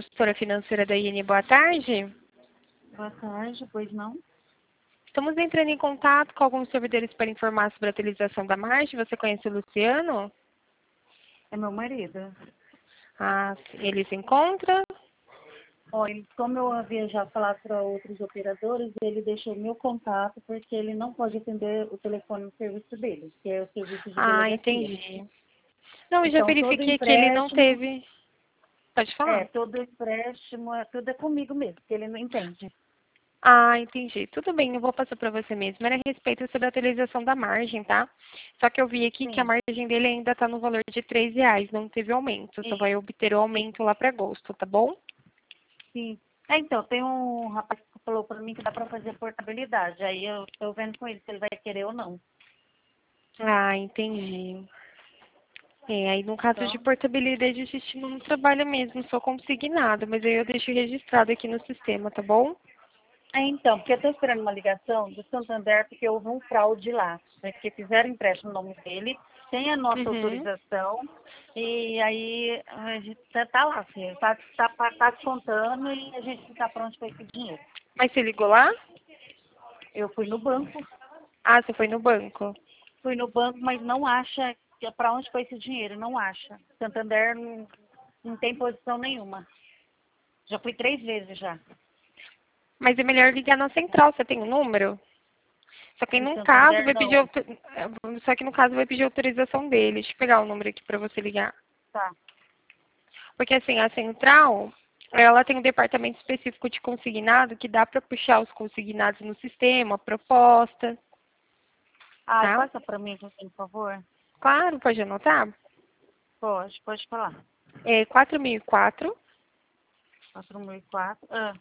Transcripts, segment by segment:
consultora financeira da IN. Boa tarde. Boa tarde, pois não? Estamos entrando em contato com alguns servidores para informar sobre a utilização da margem. Você conhece o Luciano? É meu marido. Ah, ele se encontra? Olha, como eu havia já falado para outros operadores, ele deixou meu contato porque ele não pode atender o telefone no serviço dele, que é o serviço de Ah, delegacia. entendi. Não, eu já Então, todo verifiquei que ele não empréstimo, teve. Pode falar. todo empréstimo, tudo é comigo mesmo, porque ele não entende. Ah, entendi. Tudo bem, eu vou passar para você mesmo. Era a respeito sobre a atualização da margem, tá? Só que eu vi aqui que a Sim, margem dele ainda está no valor de R$ 3, não teve aumento. Só vai sim, obter o aumento lá para agosto, tá bom? sim. Então, tem um rapaz que falou para mim que dá para fazer portabilidade. Aí eu estou vendo com ele se ele vai querer ou não. Ah, entendi. Aí no caso de Então, portabilidade, a gente não trabalha mesmo, só consignado, mas aí eu deixo registrado aqui no sistema, tá bom? então, porque eu estou esperando uma ligação do Santander, porque houve um fraude lá, né, que fizeram empréstimo no nome dele, sem a nossa Uhum. autorização, e aí a gente tá lá, assim, tá descontando e a gente não está pronto para esse dinheiro. Mas você ligou lá? Eu fui no banco, Ah, você foi no banco. mas não acha para onde foi esse dinheiro, não acha. Santander não tem posição nenhuma. Já fui 3 vezes já, Mas é melhor ligar na central, você tem o número? Só que do no caso Santander vai pedir não. só que no caso vai pedir autorização dele. Deixa eu pegar o número aqui para você ligar. Tá. Porque assim, a central, ela tem um departamento específico de consignado que dá para puxar os consignados no sistema, proposta, Ah, tá? passa para mim, por favor. Claro, pode anotar. Pode falar. É 4004 4004. Ah,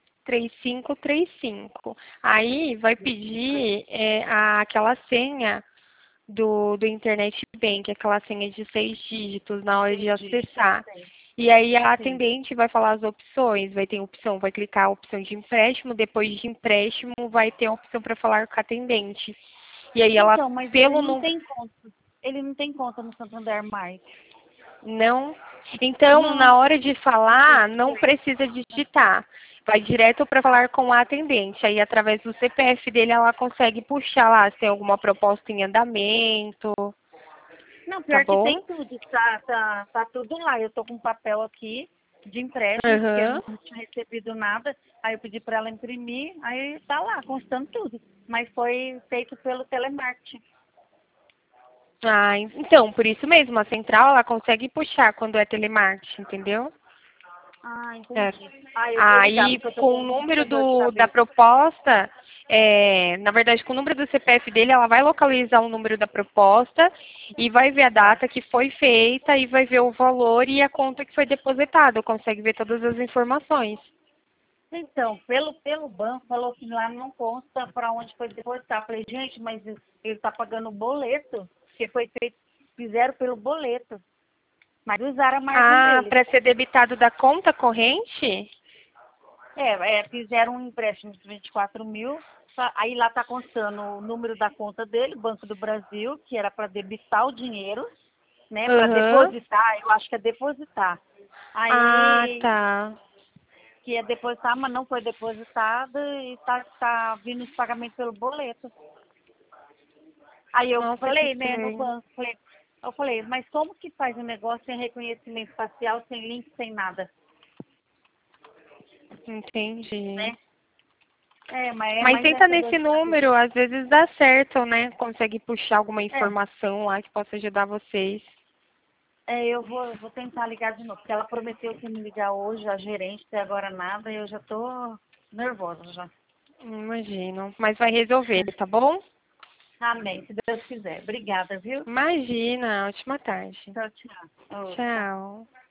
3535. Aí vai pedir aquela senha do Internet Bank, aquela senha de 6 dígitos na hora de 6 dígitos, acessar. sei. E aí a Sim. atendente vai falar as opções, vai ter opção, vai clicar a opção de empréstimo, depois de empréstimo vai ter a opção para falar com a atendente. E aí ela, Então, mas ele pelo não número, tem conta. Ele não tem conta no Santander mais. não. Então, na Não. hora de falar, não precisa digitar. Vai direto para falar com a atendente. Aí, através do CPF dele, ela consegue puxar lá se tem alguma proposta em andamento, Não, tá pior que bom? tem tudo. Tá tudo lá. Eu tô com um papel aqui de empréstimo, porque eu Aham. não tinha recebido nada. Aí eu pedi para ela imprimir, aí tá lá, constando tudo. Mas foi feito pelo telemarketing. Ah, então, por isso mesmo, a central, ela consegue puxar quando é telemarketing, entendeu? Ah, É. entendi. Ah, eu vou ligar, Aí, porque eu tô com o com número muita dor de da cabeça. proposta, na verdade, com o número do CPF dele, ela vai localizar o número da proposta e vai ver a Tá. data que foi feita e vai ver o valor e a conta que foi depositada. Consegue ver todas as informações. Então, pelo banco, falou que lá não consta para onde foi depositar. Falei, gente, mas ele está pagando o boleto, que foi feito, fizeram pelo boleto, mas usaram a margem Ah, dele. para ser debitado da conta corrente? Fizeram um empréstimo de 24 mil, aí lá está constando o número da conta dele, Banco do Brasil, que era para debitar o dinheiro, né, para Aham. depositar, eu acho que é depositar. Ah, Aí tá. que ia depositar, mas não foi depositado e tá vindo os pagamentos pelo boleto. Aí eu Nossa, que falei, né, no estranho. banco, eu falei, mas como que faz um negócio sem reconhecimento facial, sem link, sem nada, Entendi. né? Mas Mais tenta essa dor nesse de cabeça. número, às vezes dá certo, né? Consegue puxar alguma É, informação lá que possa ajudar vocês. eu vou tentar ligar de novo, porque ela prometeu que ia me ligar hoje, a gerente, até agora nada, e eu já tô nervosa já. Imagino. Mas vai resolver, tá bom? Amém, se Deus quiser. Obrigada, viu? Imagina. Ótima tarde. Tchau, tchau. Ô, tchau. Tchau.